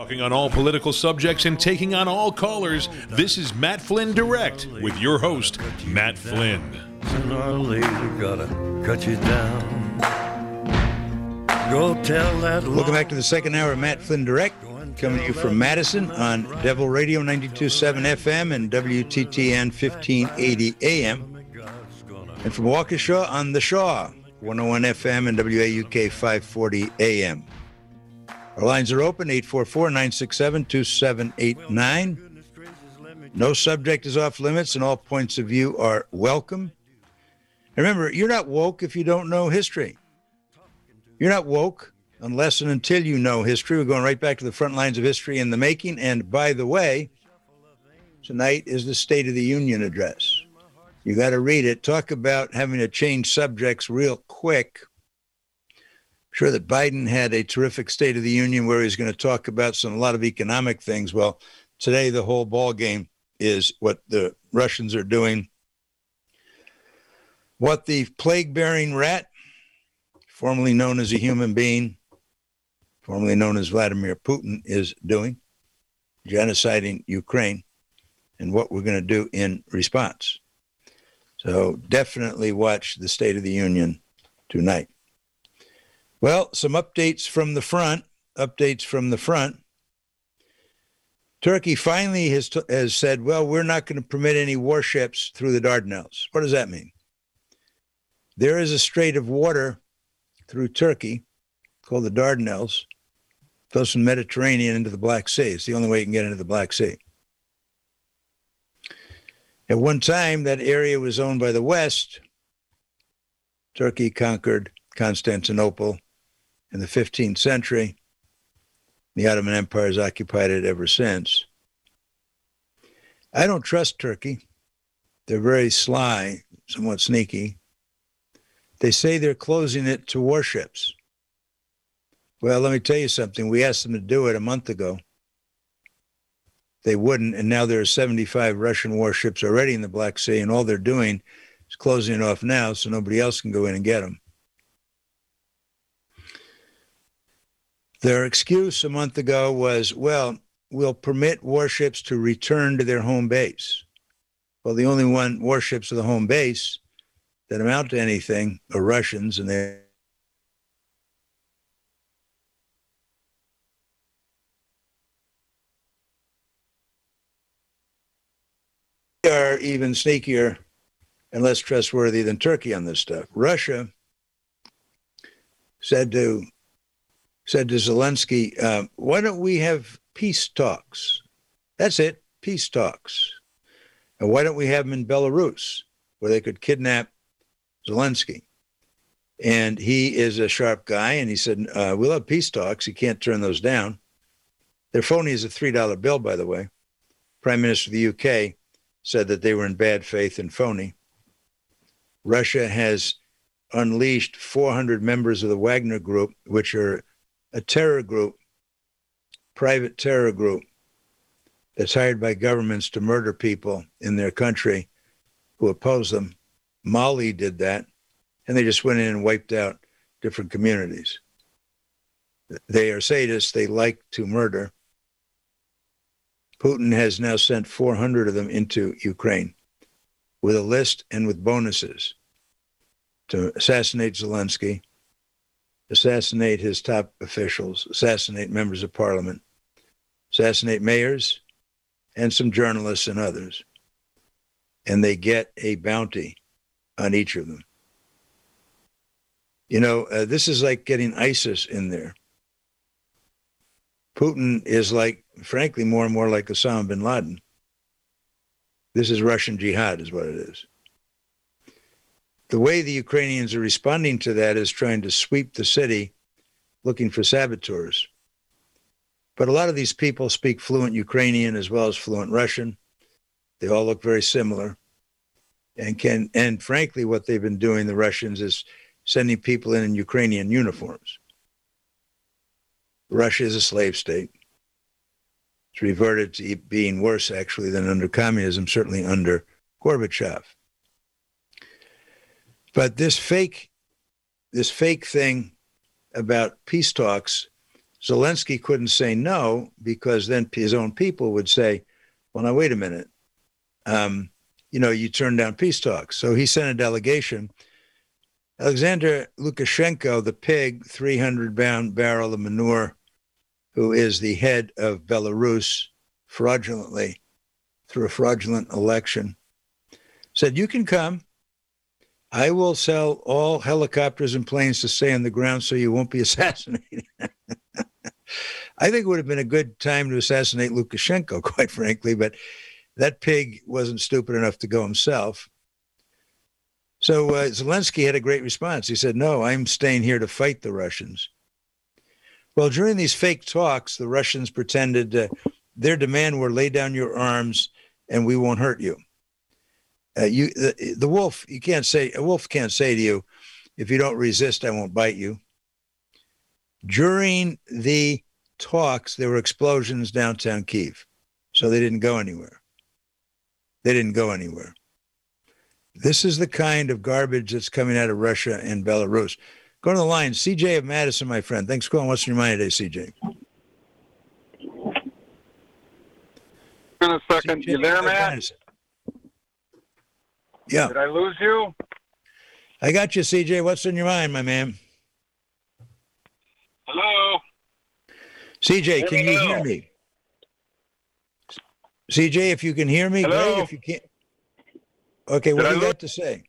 Talking on all political subjects and taking on all callers, this is Matt Flynn Direct with your host, Matt Flynn. Sooner or later, gotta cut you down. Go tell that. Welcome back to the second hour of Matt Flynn Direct, coming to you from Madison on Devil Radio 92.7 FM and WTTN 1580 AM, and from Waukesha on the Shaw 101 FM and WAUK 540 AM. Our lines are open, 844-967-2789. No subject is off limits, and all points of view are welcome. And remember, you're not woke if you don't know history. You're not woke unless and until you know history. We're going right back to the front lines of history in the making. And by the way, tonight is the State of the Union address. You got to read it. Talk about having to change subjects real quick. I'm sure that Biden had a terrific State of the Union where he's going to talk about a lot of economic things. Well, today the whole ball game is what the Russians are doing, what the plague-bearing rat, formerly known as a human being, formerly known as Vladimir Putin, is doing, genociding Ukraine, and what we're going to do in response. So definitely watch the State of the Union tonight. Well, some updates from the front. Turkey finally has said, well, we're not going to permit any warships through the Dardanelles. What does that mean? There is a strait of water through Turkey called the Dardanelles. It goes from the Mediterranean into the Black Sea. It's the only way you can get into the Black Sea. At one time, that area was owned by the West. Turkey conquered Constantinople in the 15th century. The Ottoman Empire has occupied it ever since. I don't trust Turkey. They're very sly, somewhat sneaky. They say they're closing it to warships. Well, let me tell you something. We asked them to do it a month ago. They wouldn't, and now there are 75 Russian warships already in the Black Sea, and all they're doing is closing it off now so nobody else can go in and get them. Their excuse a month ago was, well, we'll permit warships to return to their home base. Well, the only warships of the home base that amount to anything are Russians, and they are even sneakier and less trustworthy than Turkey on this stuff. Russia said to Zelensky, why don't we have peace talks? That's it, peace talks. And why don't we have them in Belarus, where they could kidnap Zelensky? And he is a sharp guy, and he said, we'll have peace talks. You can't turn those down. They're phony as a $3 bill, by the way. Prime Minister of the UK said that they were in bad faith and phony. Russia has unleashed 400 members of the Wagner Group, which are a terror group, private terror group that's hired by governments to murder people in their country who oppose them. Mali did that, and they just went in and wiped out different communities. They are sadists. They like to murder. Putin has now sent 400 of them into Ukraine with a list and with bonuses to assassinate Zelensky, assassinate his top officials, assassinate members of parliament, assassinate mayors, and some journalists and others. And they get a bounty on each of them. You know, this is like getting ISIS in there. Putin is like, frankly, more and more like Osama bin Laden. This is Russian jihad is what it is. The way the Ukrainians are responding to that is trying to sweep the city, looking for saboteurs. But a lot of these people speak fluent Ukrainian as well as fluent Russian. They all look very similar. And frankly, what they've been doing, the Russians, is sending people in Ukrainian uniforms. Russia is a slave state. It's reverted to being worse, actually, than under communism, certainly under Gorbachev. But this fake thing about peace talks Zelensky couldn't say no because then his own people would say, well, now, wait a minute. You turned down peace talks. So he sent a delegation. Alexander Lukashenko, the pig, 300-pound barrel of manure, who is the head of Belarus fraudulently, through a fraudulent election, said, you can come. I will sell all helicopters and planes to stay on the ground so you won't be assassinated. I think it would have been a good time to assassinate Lukashenko, quite frankly, but that pig wasn't stupid enough to go himself. So Zelensky had a great response. He said, no, I'm staying here to fight the Russians. Well, during these fake talks, the Russians pretended their demand were lay down your arms and we won't hurt you. The wolf, a wolf can't say to you, if you don't resist, I won't bite you. During the talks, there were explosions downtown Kyiv. So they didn't go anywhere. This is the kind of garbage that's coming out of Russia and Belarus. Go to the line. CJ of Madison, my friend. Thanks for calling. What's on your mind today, CJ? In a second. CJ, you there, Matt? Madison. Yeah. Did I lose you? I got you, CJ. What's on your mind, my man? Hello? CJ, can you hear me? CJ, if you can hear me, Hello? great. If you can't. Okay, what do you got to say?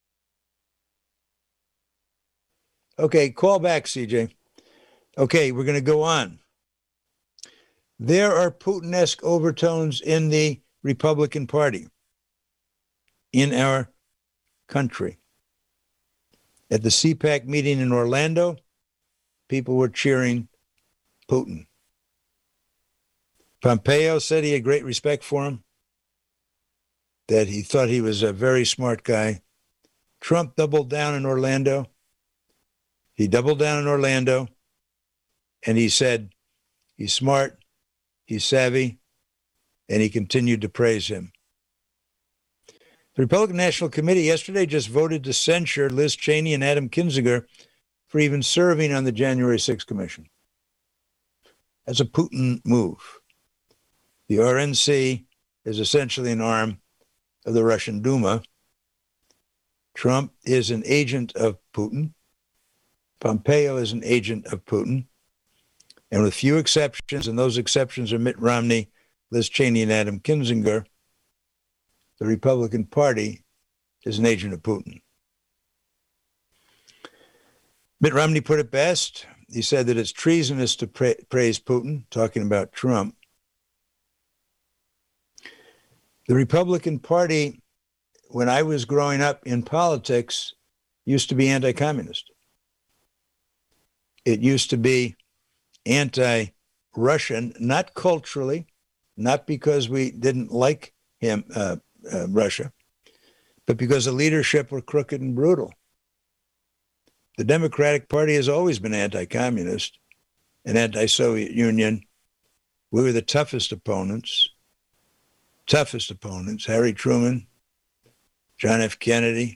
Okay, call back, CJ. Okay, we're going to go on. There are Putin-esque overtones in the Republican Party in our country. At the CPAC meeting in Orlando, people were cheering Putin. Pompeo said he had great respect for him, that he thought he was a very smart guy. Trump doubled down in Orlando. He doubled down in Orlando, and he said he's smart, he's savvy, and he continued to praise him. The Republican National Committee yesterday just voted to censure Liz Cheney and Adam Kinzinger for even serving on the January 6th Commission. That's a Putin move. The RNC is essentially an arm of the Russian Duma. Trump is an agent of Putin. Pompeo is an agent of Putin. And with few exceptions, and those exceptions are Mitt Romney, Liz Cheney, and Adam Kinzinger, the Republican Party is an agent of Putin. Mitt Romney put it best. He said that it's treasonous to praise Putin, talking about Trump. The Republican Party, when I was growing up in politics, used to be anti-communist. It used to be anti-Russian, not culturally, not because we didn't like him, Russia, but because the leadership were crooked and brutal. The Democratic Party has always been anti-communist and anti-Soviet Union. We were the toughest opponents. Harry Truman, John F. Kennedy,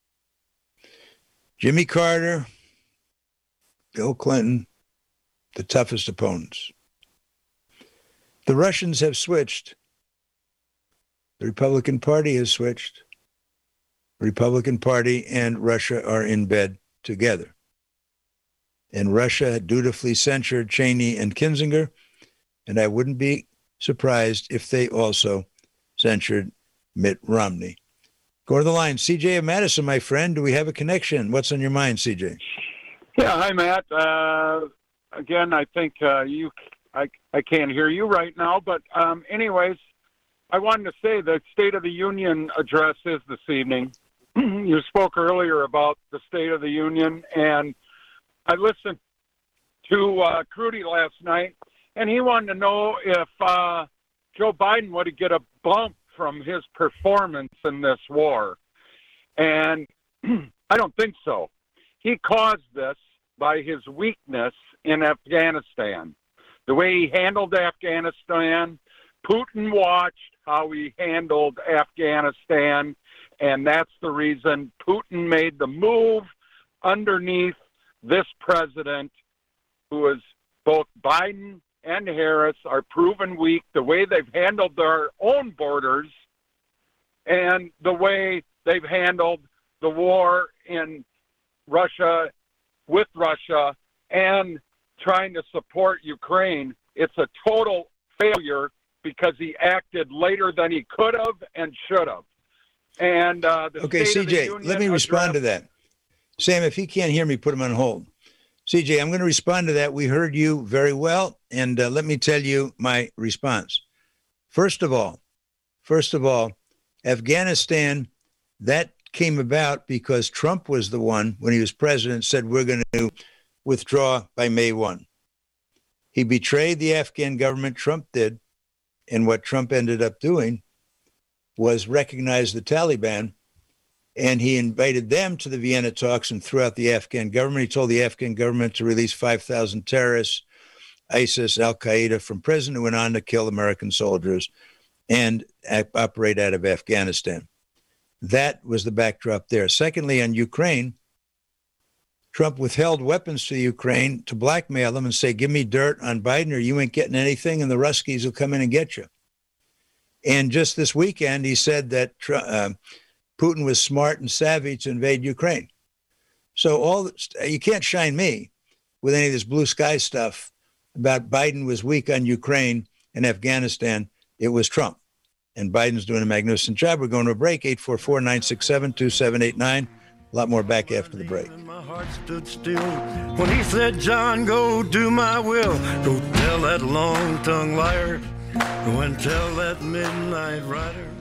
Jimmy Carter, Bill Clinton, the toughest opponents. The Russians have switched. The Republican Party has switched. The Republican Party and Russia are in bed together. And Russia dutifully censured Cheney and Kinzinger, and I wouldn't be surprised if they also censured Mitt Romney. Go to the line. CJ of Madison, my friend. Do we have a connection? What's on your mind, CJ? Yeah, hi, Matt. Again, I think I can't hear you right now, but anyways, I wanted to say the State of the Union address is this evening. You spoke earlier about the State of the Union, and I listened to Crudy last night, and he wanted to know if Joe Biden would get a bump from his performance in this war. And I don't think so. He caused this by his weakness in Afghanistan. The way he handled Afghanistan, Putin watched how he handled Afghanistan, and that's the reason Putin made the move underneath this president who is both Biden and Harris are proven weak, the way they've handled their own borders and the way they've handled the war in Russia, with Russia, and trying to support Ukraine. It's a total failure because he acted later than he could have and should have. And okay, CJ, let me respond to that. Sam, if he can't hear me, put him on hold. CJ, I'm going to respond to that. We heard you very well, and let me tell you my response. First of all, Afghanistan, that came about because Trump was the one, when he was president, said we're going to withdraw by May 1. He betrayed the Afghan government, Trump did, and what Trump ended up doing was recognize the Taliban, and he invited them to the Vienna talks and threw out the Afghan government. He told the Afghan government to release 5,000 terrorists, ISIS, Al-Qaeda from prison, who went on to kill American soldiers and operate out of Afghanistan. That was the backdrop there. Secondly, on Ukraine, Trump withheld weapons to Ukraine to blackmail them and say, give me dirt on Biden or you ain't getting anything, and the Ruskies will come in and get you. And just this weekend, he said that Putin was smart and savvy to invade Ukraine. So you can't shine me with any of this blue sky stuff about Biden was weak on Ukraine and Afghanistan. It was Trump. And Biden's doing a magnificent job. We're going to a break, 844-967-2789. A lot more back after the break. My heart stood still when he said, John, go do my will. Go tell that long-tongued liar. Go and tell that midnight rider.